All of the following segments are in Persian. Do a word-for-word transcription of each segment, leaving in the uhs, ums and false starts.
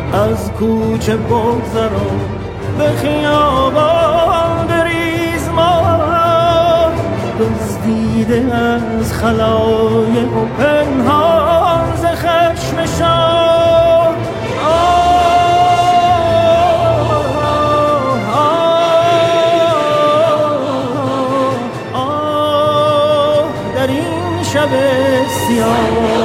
از کوچه بگذرا به خیابان بریز ما دزدیده از خلایق و پنهان ز خشم شاه. آه در این شب سیاه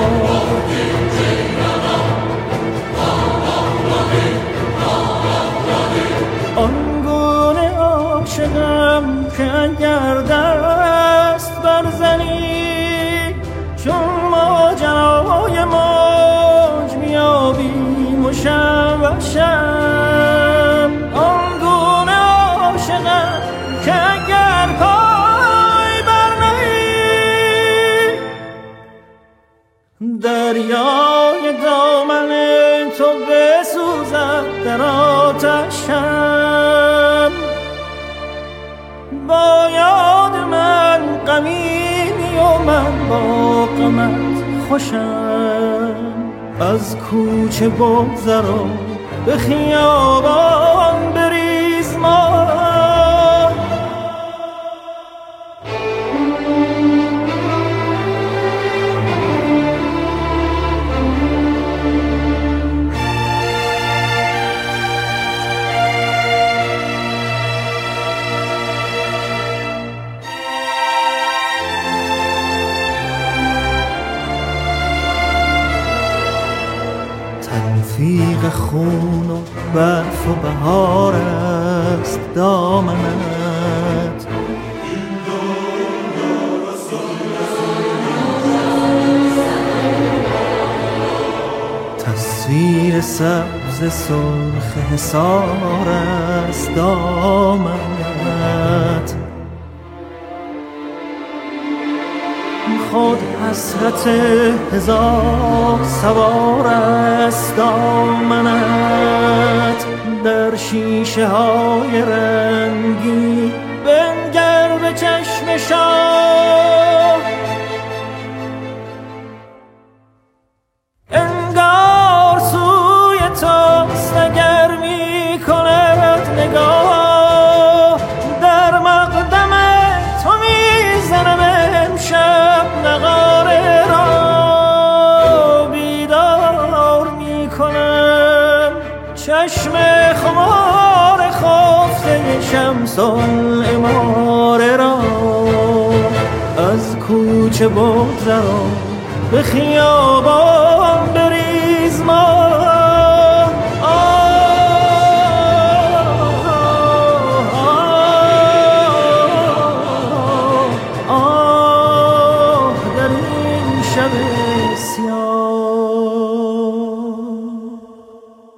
آنگونه عاشقم که اگر دست برزنی چون ماجرای موج میابیم و شم و شم. آنگونه عاشقم که اگر پای برنهی دریای دامن تو بسوزد در آتشم. با یاد من غمیمی و من با غمت خوشم. از کوچه بگذرا به خیابان بریز ما تلفیق خون و برف و بهار است دامنت. تصویر سبز سرخ حصار است دامنت. خود حسرت هزار سوار است دامنت. در شیشه های رنگی بنگر به چشم شاه. انگار سوی توست اگر می کند نگاه. در مقدم تو می زنم امشب نغاره را. بیدار می کنم چشم خمار خفته شمس العماره را. از کوچه بگذرا به خیابان